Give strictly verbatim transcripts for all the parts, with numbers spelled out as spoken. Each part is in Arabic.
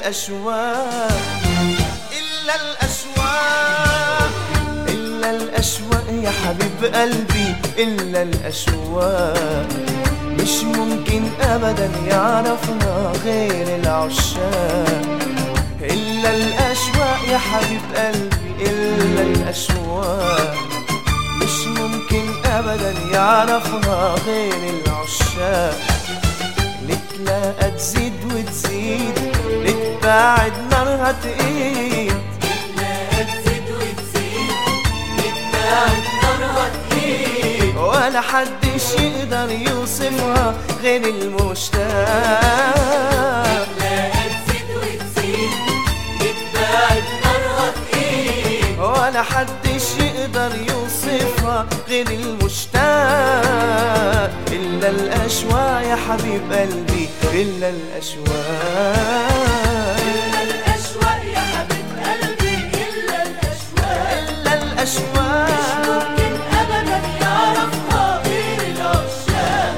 الأشواق، إلا الأشواق، إلا الأشواق يا حبيب قلبي، إلا الأشواق مش ممكن أبدا يعرفنا غير العشاق. إلا الأشواق يا حبيب قلبي، إلا الأشواق مش ممكن أبدا يعرفها غير العشاق. نتلاقى تزيد وتزيد، نتباعد نارها تقيد، نتلاقى تزيد وتزيد، نتباعد نارها تقيد، ولا حدش يقدر يوصفها غير المشتاق. نتلاقى تزيد وتزيد، نتباعد نارها تقيد، ولا حدش يقدر يوصفها غير المشتاق. إلا الأشواق يا حبيب قلبي، إلا الأشواق، إلا الأشواق يا حبيب قلبي، إلا الأشواق، إلا الأشواق مش ممكن أبدا يعرفها غير العشاق.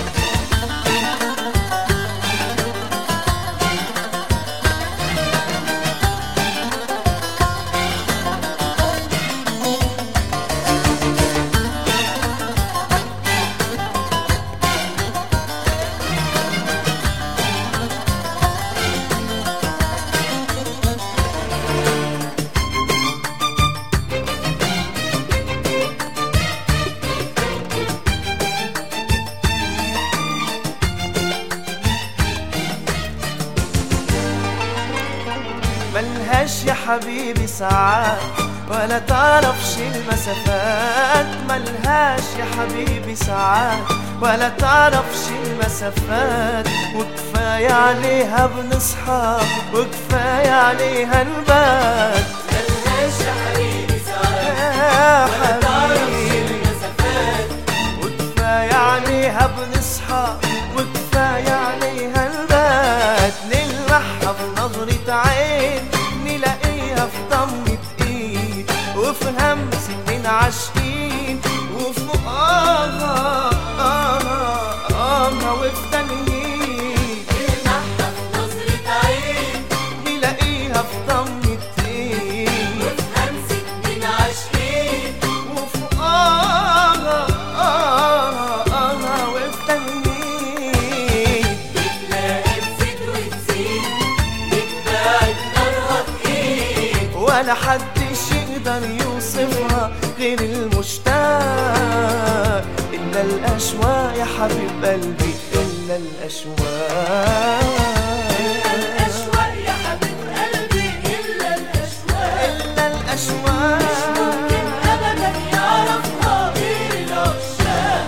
ملهاش يا حبيبي ساعات ولا تعرفش المسافات، ملهاش يا حبيبي ساعات ولا تعرفش المسافات، وكفاية عليها بنصحى وكفاية عليها نبات. ملهاش يا حبيبي ساعات يا ولا تعرفش حبيبي المسافات، وكفاية عليها بنصحى وكفاية عليها نبات. نلمحها بنظرة عين، نلاقيها في ضمة ايد، وفي همس من عاشقين، وفي آها آها آها وفي تنهيد. نلمحها في نظرة عين، نلاقيها في ضمة ايد، وفي همسة من عاشقين، وفي آها آها آها وفي تنهيد. نتلاقى تزيد وتزيد، نتباعد نارها تقيد، ولا حدش يقدر يوصفها غير المشتاق. إلا الأشواق يا حبيب قلبي، إلا الأشواق، إلا الأشواق يا حبيب قلبي، إلا الأشواق، إلا الأشواق مش ممكن أبدا يعرفها غير العشاق.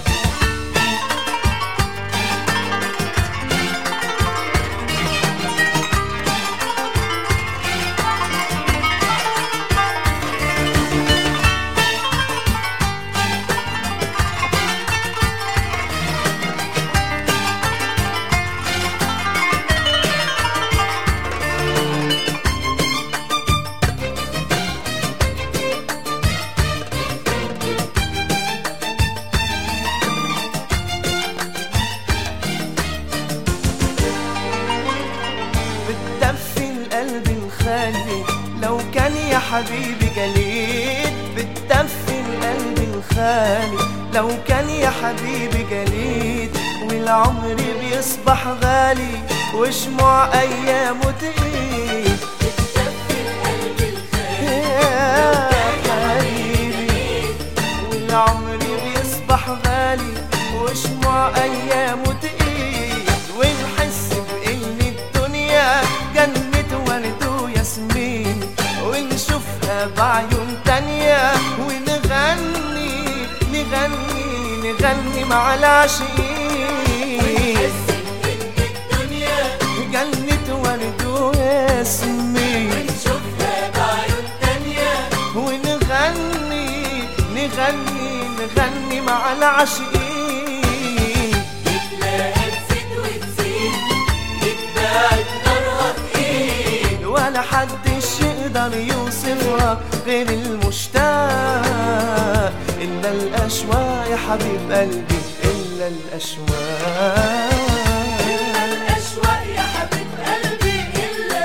بتدفي القلب الخالي لو كان يا حبيبي جليد، بتدفي القلب الخالي لو كان يا حبيبي جليد، والعمر بيصبح غالي وشموع أيامه تقيد. بتدفي القلب الخالي يا حبيبي والعمر بيصبح غالي وشموع أيامه تقيد، ونحس بإن الدنيا جنة ورد وياسمين، ونشوفها بعيون تانية ونغني نغني نغني مع العاشقين. ونحس إن الدنيا جنة ورد وياسمين، ونشوفها بعيون تانية، ونغني نغني نغني مع العاشقين. نتلاقى تزيد وتزيد، نتباعد نارها تقيد، ولا حدش يقدر يوصفها غير المشتاق. إلا الأشواق يا حبيب قلبي، إلا الأشواق، إلا الأشواق يا حبيب قلبي، إلا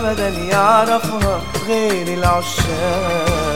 أبدا يعرفها غير العشاق.